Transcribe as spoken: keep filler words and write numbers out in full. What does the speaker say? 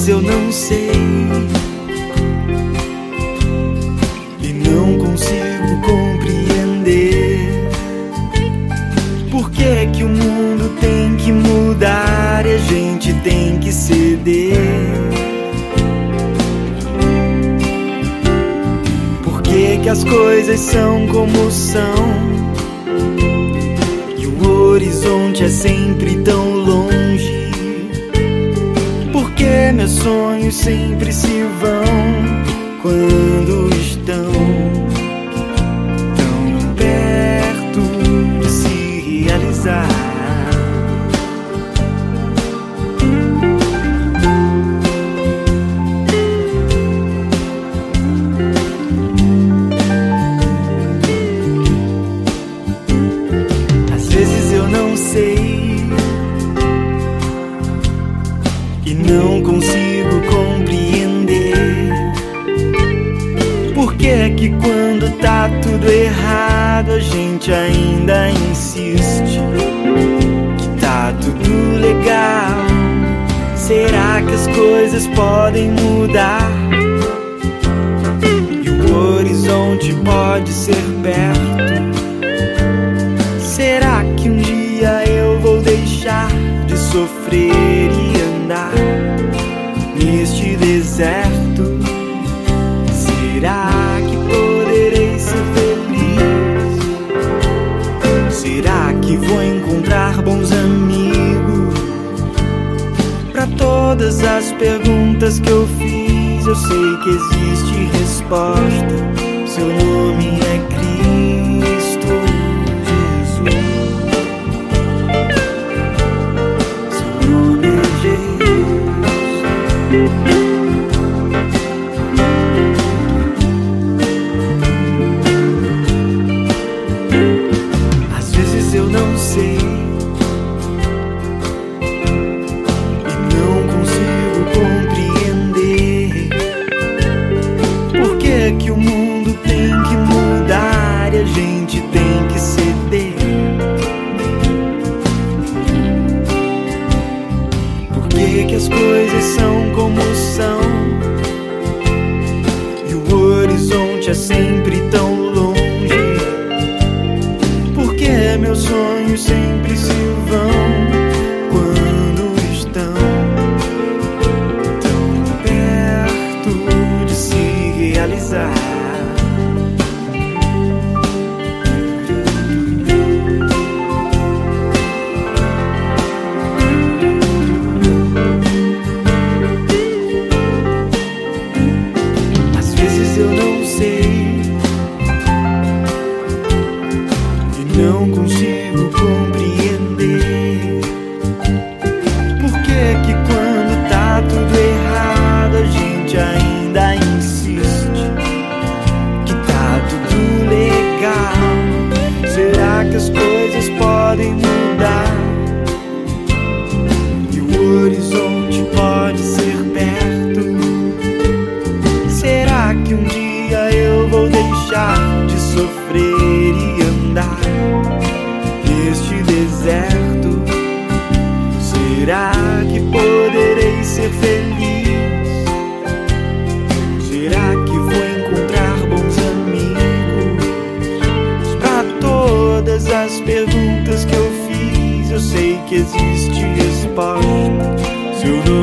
vezes eu não sei e não consigo compreender por que é que o mundo tem que mudar e a gente tem que ceder. Por que que as coisas são como são e o horizonte é sempre tão longe? Por que meus sonhos sempre se vão quando estão tão perto de se realizar? Às vezes eu não sei e não consigo compreender por que é que quando tá tudo errado a gente ainda insiste que tá tudo legal. Será que as coisas podem mudar e o horizonte pode ser perto? Será que um dia eu vou deixar de sofrer e andar neste deserto? Será que poderei ser feliz? Será que vou encontrar bons amigos? Para todas as perguntas que eu fiz, eu sei que existe resposta. Seu nome é Cristo Jesus. Seu nome é Jesus. Às vezes eu não sei e não consigo compreender por que é que o mundo tem que mudar e a gente tem que ceder. Por que que as coisas são como são e o horizonte é sempre tão longe? Por que meus sonhos sempre se vão quando estão tão perto de se realizar? Às vezes eu não sei e não consigo compreender por que é que quando tá tudo errado a gente ainda insiste que tá tudo legal. Será que as coisas podem mudar e o horizonte pode ser perto? Será que um dia eu vou deixar de sofrer e andar neste deserto? Será que poderei ser feliz? Será que vou encontrar bons amigos? Para todas as perguntas que eu fiz, eu sei que existe resposta. Seu nome